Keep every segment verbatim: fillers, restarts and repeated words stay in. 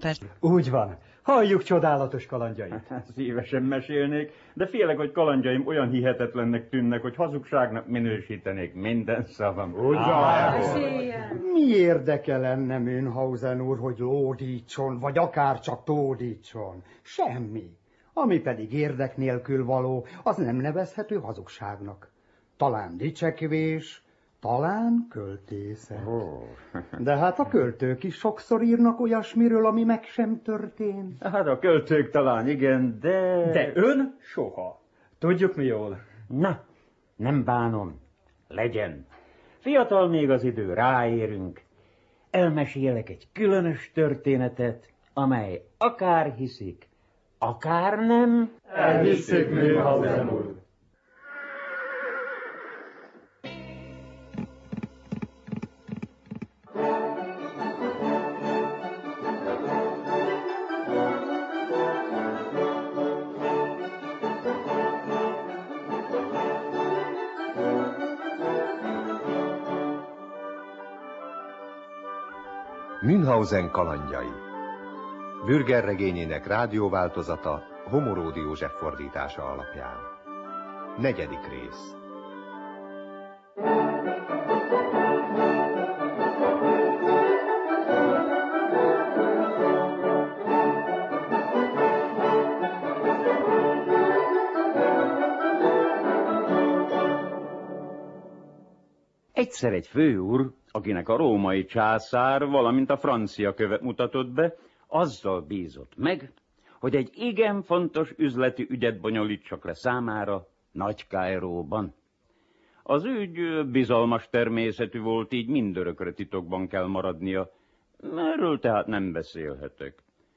Persze. Úgy van. Halljuk csodálatos kalandjait. Szívesen mesélnék, de félek, hogy kalandjaim olyan hihetetlennek tűnnek, hogy hazugságnak minősítenék minden szavam. Úgy van. Mi érdekel enne Münchhausen úr, hogy lódítson, vagy akár csak tódítson? Semmi. Ami pedig érdek nélkül való, az nem nevezhető hazugságnak. Talán dicsekvés, talán költészet. Oh. De hát a költők is sokszor írnak olyasmiről, ami meg sem történt. Hát a költők talán igen, de... De ön soha. Tudjuk mi jól. Na, nem bánom. Legyen. Fiatal még az idő, ráérünk. Elmesélek egy különös történetet, amely akár hiszik, akár nem. Elhisszük, Münchhausen úr. Münchhausen kalandjai. Bürger regényének rádióváltozata Homoródi József fordítása alapján. Negyedik rész. Egyszer egy főúr, akinek a római császár, valamint a francia követ mutatott be, azzal bízott meg, hogy egy igen fontos üzleti ügyet bonyolítsak le számára Nagy-Kairóban. Az ügy bizalmas természetű volt, így mindörökre titokban kell maradnia, erről tehát nem beszélhetek.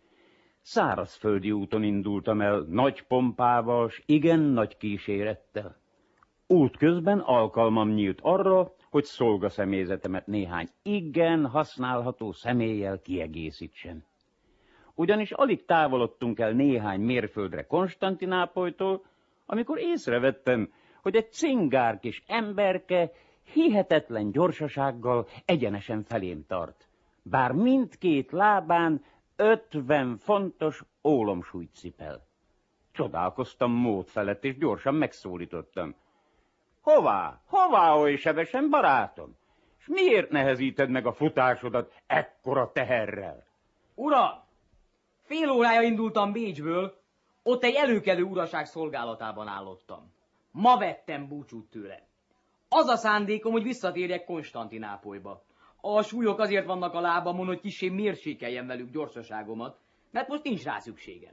Szárazföldi úton indultam el nagy pompával, s igen nagy kísérettel. Útközben alkalmam nyílt arra, hogy szolgaszemélyzetemet néhány igen használható személlyel kiegészítsen. Ugyanis alig távolodtunk el néhány mérföldre Konstantinápolytól, amikor észrevettem, hogy egy cingár kis emberke hihetetlen gyorsasággal egyenesen felém tart, bár mindkét lábán ötven fontos ólomsúlyt cipel. Csodálkoztam mód felett, és gyorsan megszólítottam. Hová, hová oly sebesen, barátom? És miért nehezíted meg a futásodat ekkora teherrel? Uram, fél órája indultam Bécsből, ott egy előkelő uraság szolgálatában állottam. Ma vettem búcsút tőle. Az a szándékom, hogy visszatérjek Konstantinápolyba. A súlyok azért vannak a lábamon, hogy kissé mérsékeljem velük gyorsaságomat, mert most nincs rá szükségem.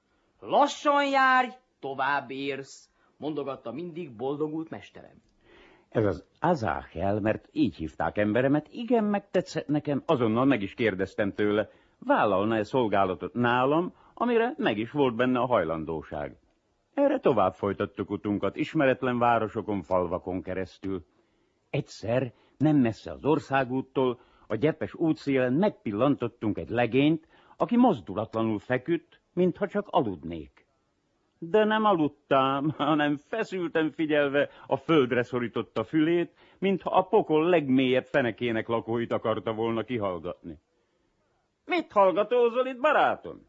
Lassan járj, tovább érsz, mondogatta mindig boldogult mesterem. Ez az Azáhel, mert így hívták emberemet, igen megtetszett nekem, azonnal meg is kérdeztem tőle, vállalna-e szolgálatot nálam, amire meg is volt benne a hajlandóság. Erre tovább folytattuk utunkat, ismeretlen városokon, falvakon keresztül. Egyszer, nem messze az országúttól, a gyepes útszélen megpillantottunk egy legényt, aki mozdulatlanul feküdt, mintha csak aludnék. De nem aludtam, hanem feszülten figyelve a földre szorította fülét, mintha a pokol legmélyebb fenekének lakóit akarta volna kihallgatni. Mit hallgatózol itt, barátom?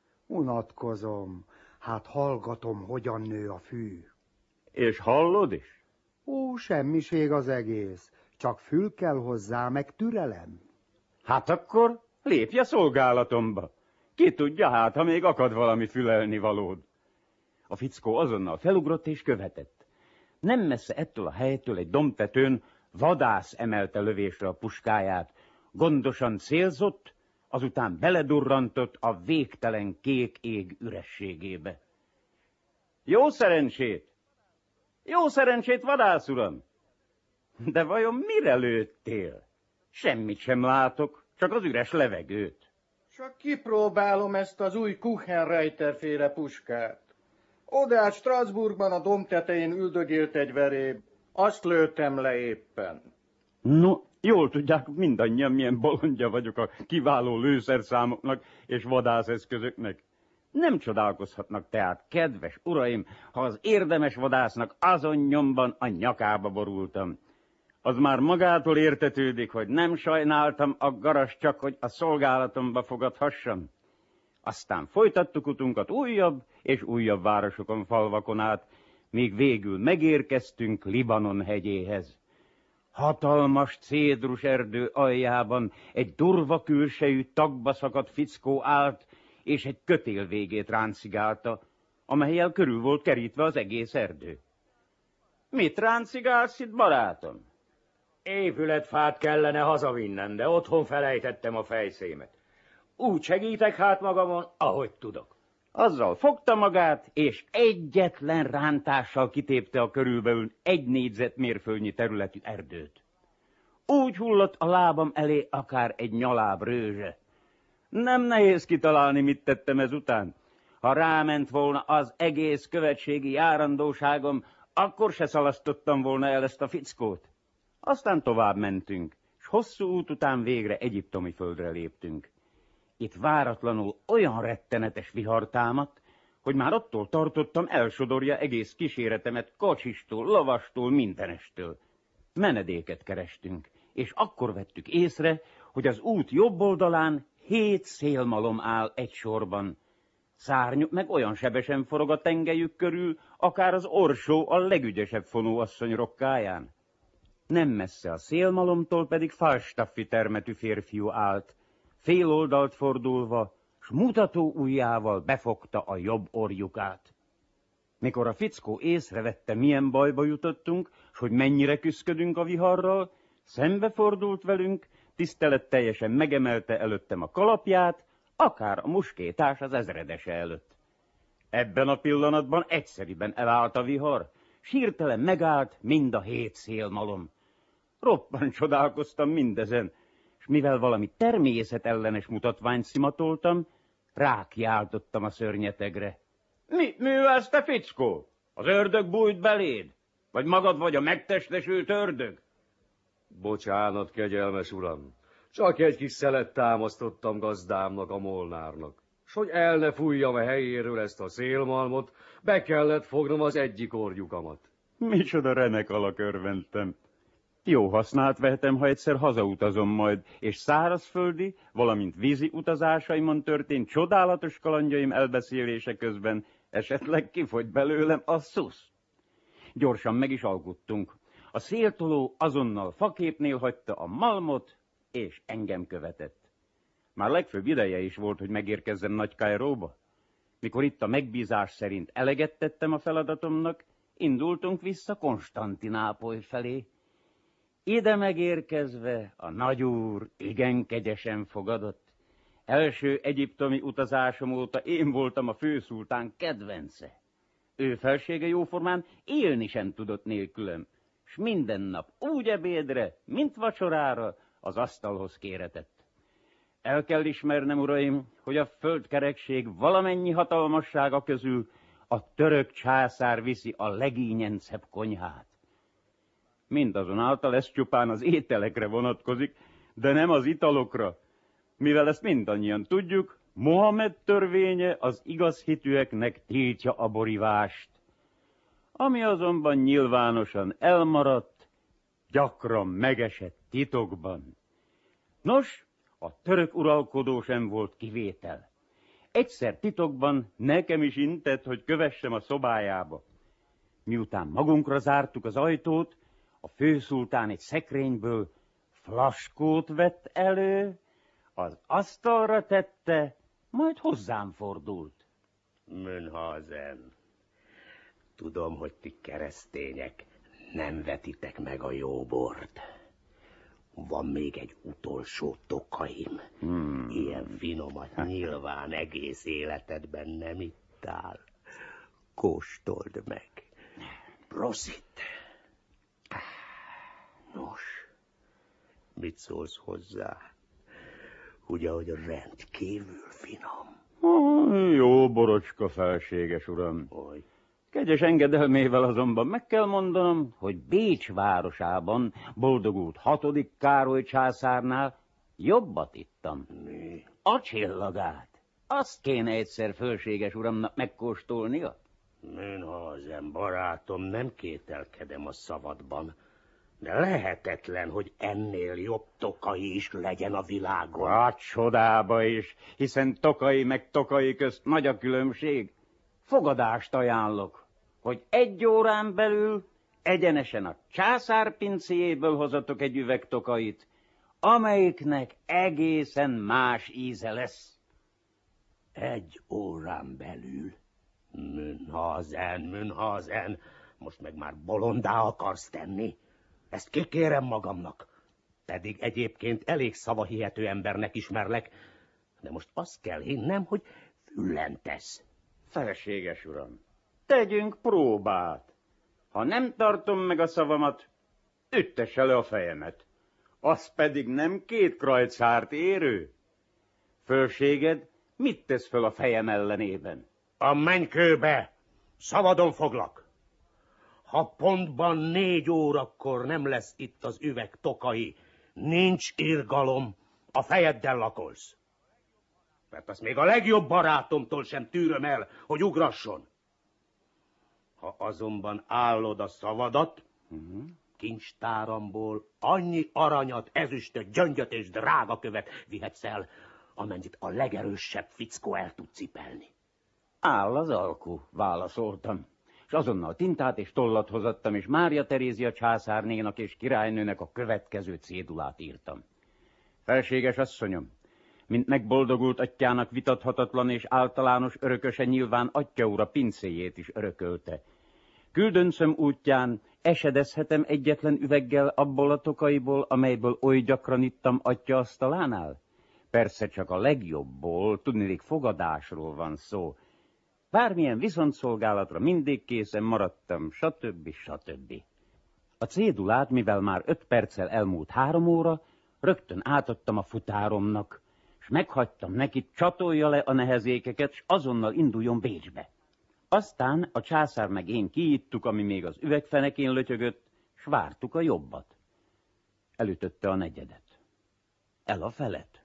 Unatkozom. Hát hallgatom, hogyan nő a fű. És hallod is? Ó, semmiség az egész. Csak fül kell hozzá, meg türelem. Hát akkor lépj a szolgálatomba. Ki tudja hát, ha még akad valami fülelni valód. A fickó azonnal felugrott és követett. Nem messze ettől a helytől egy dombtetőn vadász emelte lövésre a puskáját. Gondosan célzott, azután beledurrantott a végtelen kék ég ürességébe. Jó szerencsét! Jó szerencsét, vadász uram! De vajon mire lőttél? Semmit sem látok, csak az üres levegőt. Csak kipróbálom ezt az új Kuchenreiter féle puskát. Odát Strasbourgban a domb tetején üldögélt egy veréb. Azt lőttem le éppen. No, jól tudják mindannyian, milyen bolondja vagyok a kiváló lőszerszámoknak és vadászeszközöknek. Nem csodálkozhatnak tehát, kedves uraim, ha az érdemes vadásznak azon nyomban a nyakába borultam. Az már magától értetődik, hogy nem sajnáltam a garast csak, hogy a szolgálatomba fogadhassam. Aztán folytattuk utunkat újabb és újabb városokon, falvakon át, míg végül megérkeztünk Libanon hegyéhez. Hatalmas cédrus erdő aljában egy durva külsejű, tagba szakadt fickó állt, és egy kötél végét ráncigálta, amellyel körül volt kerítve az egész erdő. Mit ráncigálsz itt, barátom? Épületfát kellene hazavinnem, de otthon felejtettem a fejszémet. Úgy segítek hát magamon, ahogy tudok. Azzal fogta magát, és egyetlen rántással kitépte a körülbelül egy négyzetmérföldnyi területű erdőt. Úgy hullott a lábam elé akár egy nyaláb rőzse. Nem nehéz kitalálni, mit tettem ezután. Ha ráment volna az egész követségi járandóságom, akkor se szalasztottam volna el ezt a fickót. Aztán tovább mentünk, s hosszú út után végre egyiptomi földre léptünk. Itt váratlanul olyan rettenetes vihar támadt, hogy már attól tartottam, elsodorja egész kíséretemet kocsistól, lovastól, mindenestől. Menedéket kerestünk, és akkor vettük észre, hogy az út jobb oldalán hét szélmalom áll egy sorban. Szárnyuk meg olyan sebesen forog a tengelyük körül, akár az orsó a legügyesebb fonóasszony rokkáján. Nem messze a szélmalomtól pedig Falstaffi termetű férfiú állt, fél oldalt fordulva, s mutató ujjával befogta a jobb orjukát. Mikor a fickó észrevette, milyen bajba jutottunk, s hogy mennyire küszködünk a viharral, szembefordult velünk, tiszteletteljesen megemelte előttem a kalapját, akár a muskétás az ezredese előtt. Ebben a pillanatban egyszeriben elállt a vihar, s hirtelen megállt mind a hét szélmalom. Roppant csodálkoztam mindezen, s mivel valami természetellenes mutatványt szimatoltam, rákiáltottam a szörnyetegre. Mit művelsz, te fickó? Az ördög bújt beléd? Vagy magad vagy a megtestesült ördög? Bocsánat, kegyelmes uram, csak egy kis szelet támasztottam gazdámnak, a molnárnak. S hogy el ne fújjam a helyéről ezt a szélmalmot, be kellett fognom az egyik orjukamat. Micsoda remek alak örventem. Jó hasznát vehetem, ha egyszer hazautazom majd, és szárazföldi, valamint vízi utazásaimon történt csodálatos kalandjaim elbeszélése közben esetleg kifogy belőlem a szusz. Gyorsan meg is alkuttunk. A széltoló azonnal faképnél hagyta a malmot, és engem követett. Már legfőbb ideje is volt, hogy megérkezzem Nagy Kairóba. Mikor itt a megbízás szerint eleget tettem a feladatomnak, indultunk vissza Konstantinápoly felé. Ide megérkezve a nagyúr igen kegyesen fogadott. Első egyiptomi utazásom óta én voltam a főszultán kedvence. Ő felsége jóformán élni sem tudott nélkülem, s minden nap úgy ebédre, mint vacsorára az asztalhoz kéretett. El kell ismernem, uraim, hogy a földkerekség valamennyi hatalmassága közül a török császár viszi a legínyencebb konyhát. Mindazonáltal ez csupán az ételekre vonatkozik, de nem az italokra. Mivel ezt mindannyian tudjuk, Mohamed törvénye az igaz hitűeknek tiltja a borivást. Ami azonban nyilvánosan elmaradt, gyakran megesett titokban. Nos, a török uralkodó sem volt kivétel. Egyszer titokban nekem is intett, hogy kövessem a szobájába. Miután magunkra zártuk az ajtót, a főszultán egy szekrényből flaskót vett elő, az asztalra tette, majd hozzám fordult. Münchhausen, tudom, hogy ti keresztények nem vetitek meg a jó bort. Van még egy utolsó tokaim. Hmm. Ilyen finomat nyilván egész életedben nem ittál. Kóstold meg. Prosit. Nos, mit szólsz hozzá? Ugye, hogy rendkívül finom. Oh, jó borocska, felséges uram. Oly. Kegyes engedelmével azonban meg kell mondanom, hogy Bécs városában boldogult hatodik Károly császárnál jobbat ittam. Mi? A csillagát. Azt kéne egyszer fölséges uramnak megkóstolnia. Münchhausen, barátom, nem kételkedem a szavadban, De lehetetlen, hogy ennél jobb Tokai is legyen a világon. A csodába is, hiszen Tokai meg Tokai közt nagy a különbség. Fogadást ajánlok, hogy egy órán belül egyenesen a császár pincéjéből hozatok egy üveg Tokait, amelyiknek egészen más íze lesz. Egy órán belül? Münhazen, Münhazen, most meg már bolondá akarsz tenni? Ezt kikérem magamnak. Pedig egyébként elég szavahihető embernek ismerlek, de most azt kell hinnem, hogy füllentesz. Felséges uram, tegyünk próbát. Ha nem tartom meg a szavamat, üttesse le a fejemet. Az pedig nem két krajcárt érő. Fölséged mit tesz föl a fejem ellenében? A mennykőbe! Szabadon foglak! Ha pontban négy órakor nem lesz itt az üveg Tokai, nincs irgalom, a fejeddel lakolsz. Mert azt még a legjobb barátomtól sem tűröm el, hogy ugrasson. Ha azonban állod a szavadat, uh-huh. kincstáramból annyi aranyat, ezüstöt, gyöngyöt és drágakövet vihetsz el, amennyit a legerősebb fickó el tud cipelni. Áll az alkú, válaszoltam, és azonnal tintát és tollat hozattam, és Mária Terézia császárnénak és királynőnek a következő cédulát írtam. Felséges asszonyom, mint megboldogult atyának vitathatatlan és általános örököse nyilván atya ura pincéjét is örökölte. Küldöncöm útján esedezhetem egyetlen üveggel abból a Tokaiból, amelyből oly gyakran ittam atya asztalánál? Persze csak a legjobbból, tudniillik fogadásról van szó. Bármilyen viszontszolgálatra mindig készen maradtam, stb. stb. A cédulát, mivel már öt perccel elmúlt három óra, rögtön átadtam a futáromnak, s meghagytam neki, csatolja le a nehezékeket, s azonnal induljon Bécsbe. Aztán a császár meg én kiittuk, ami még az üvegfenekén lötyögött, s vártuk a jobbat. Elütötte a negyedet. El a felet.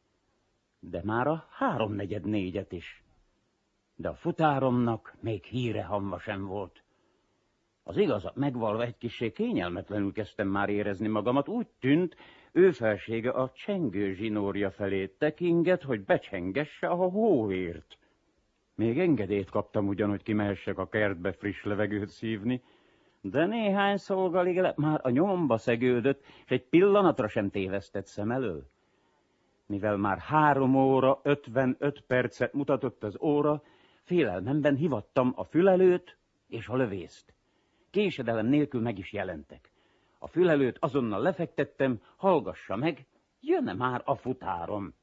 De már a háromnegyed négyet is. De a futáromnak még híre hamva sem volt. Az igazat megvalva egy kissé kényelmetlenül kezdtem már érezni magamat, úgy tűnt, ő felsége a csengő zsinórja felé tekinget, hogy becsengesse a hóért. Még engedélyt kaptam ugyan, hogy kimehessek a kertbe friss levegőt szívni, de néhány szolgalék már a nyomba szegődött, és egy pillanatra sem tévesztett szem elől. Mivel már három óra ötvenöt percet mutatott az óra, félelmemben hivattam a fülelőt és a lövészt. Késedelem nélkül meg is jelentek. A fülelőt azonnal lefektettem, hallgassa meg, jönne már a futárom.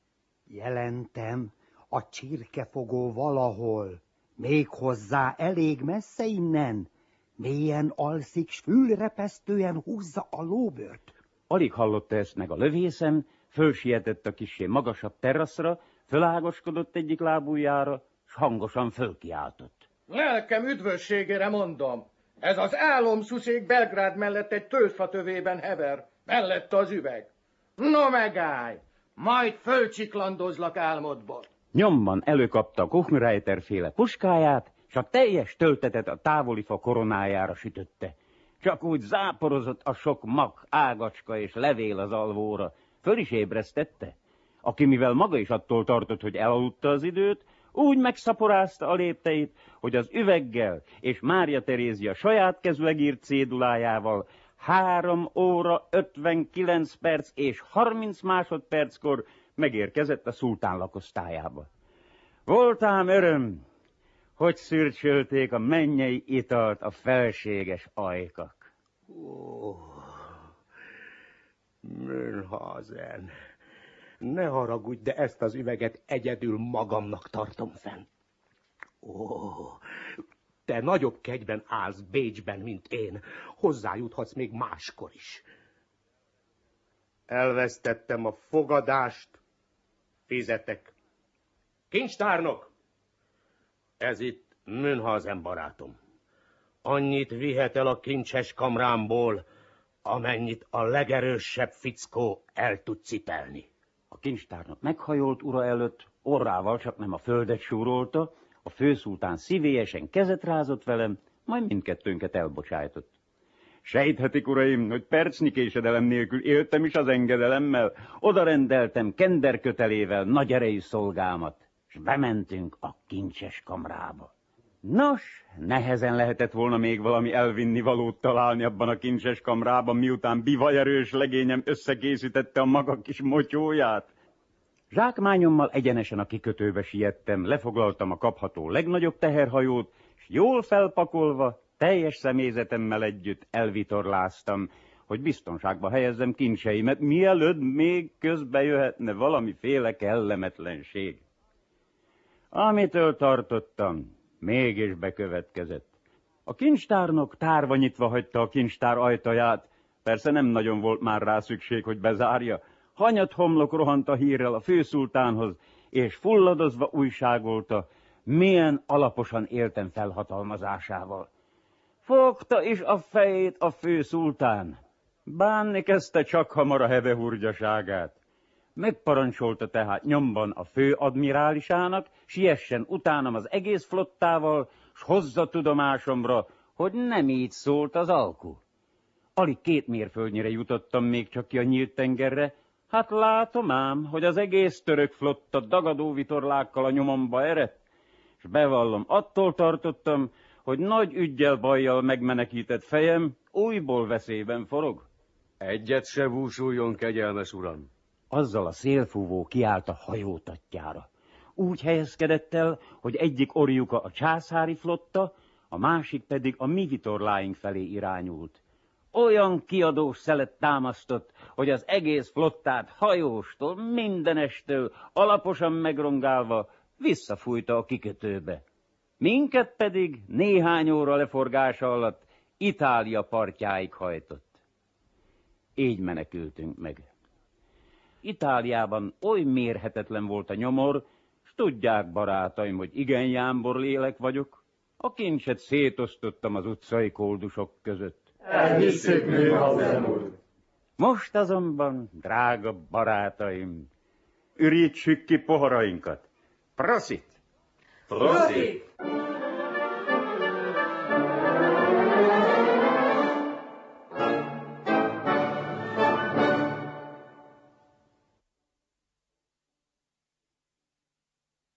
Jelentem, a csirkefogó valahol, méghozzá elég messze innen, mélyen alszik, s fülrepesztően húzza a lóbört. Alig hallotta ezt meg a lövészem, fölsietett a kissé magasabb teraszra, fölágoskodott egyik lábujjára, s hangosan fölkiáltott. Lelkem üdvösségére mondom, ez az álomszuszék Belgrád mellett egy tőzsfatövében hever, mellette az üveg. No megállj, majd fölcsiklandozlak álmodból. Nyomban előkapta a Kuchenreiter féle puskáját, s a teljes töltetet a távoli fa koronájára sütötte. Csak úgy záporozott a sok mag, ágacska és levél az alvóra. Föl is ébresztette. Aki mivel maga is attól tartott, hogy elaludta az időt, úgy megszaporázta a lépteit, hogy az üveggel és Mária Terézia saját kezűleg írt cédulájával három óra ötvenkilenc perc és harminc másodperckor megérkezett a szultán lakosztályába. Voltám öröm, hogy szürcsölték a mennyei italt a felséges ajkak. Ó, Münhazen, ne haragudj, de ezt az üveget egyedül magamnak tartom fenn. Ó, te nagyobb kegyben állsz Bécsben, mint én. Hozzájuthatsz még máskor is. Elvesztettem a fogadást, fizetek. Kincstárnok! Ez itt Münhazen barátom. Annyit vihet el a kincses kamrámból, amennyit a legerősebb fickó el tud cipelni. A kincstárnok meghajolt ura előtt, orrával csak nem a földet súrolta, a főszultán szívélyesen kezet rázott velem, majd mindkettőnket elbocsájtott. Sejthetik, uraim, hogy percnyi késedelem nélkül éltem is az engedelemmel, oda rendeltem kenderkötelével nagy erejű szolgámat, és bementünk a kincses kamrába. Nos, nehezen lehetett volna még valami elvinni valót találni abban a kincses kamrában, miután bivajerős legényem összekészítette a maga kis motyóját. Zsákmányommal egyenesen a kikötőbe siettem, lefoglaltam a kapható legnagyobb teherhajót, és jól felpakolva, teljes személyzetemmel együtt elvitorláztam, hogy biztonságba helyezzem kincseimet, mielőtt még közbe jöhetne valamiféle kellemetlenség. Amitől tartottam, mégis bekövetkezett. A kincstárnok tárva nyitva hagyta a kincstár ajtaját, persze nem nagyon volt már rá szükség, hogy bezárja. Hanyat homlok rohant a hírrel a főszultánhoz, és fulladozva újságolta, milyen alaposan éltem felhatalmazásával. Fogta is a fejét a főszultán. Bánni kezdte csak hamar a hebehurgyaságát. Megparancsolta tehát nyomban a főadmirálisának, siessen utánam az egész flottával, s hozza tudomásomra, hogy nem így szólt az alku. Alig két mérföldnyire jutottam még csak ki a nyílt tengerre, hát látom ám, hogy az egész török flotta dagadó vitorlákkal a nyomomba eredt, s bevallom, attól tartottam, hogy nagy üggyel bajjal megmenekített fejem újból veszélyben forog. Egyet se búsuljon, kegyelmes uram. Azzal a szélfúvó kiállt a hajótatjára. Úgy helyezkedett el, hogy egyik orjuka a császári flotta, a másik pedig a mi vitorláink felé irányult. Olyan kiadós szelet támasztott, hogy az egész flottát hajóstól, mindenestől alaposan megrongálva visszafújta a kikötőbe. Minket pedig néhány óra leforgása alatt Itália partjáig hajtott. Így menekültünk meg. Itáliában oly mérhetetlen volt a nyomor, s tudják, barátaim, hogy igen jámbor lélek vagyok. A kincset szétosztottam az utcai koldusok között. Elhisszük, Münchhausen úr. Most azonban, drága barátaim, ürítsük ki poharainkat. Prosit! Prosit!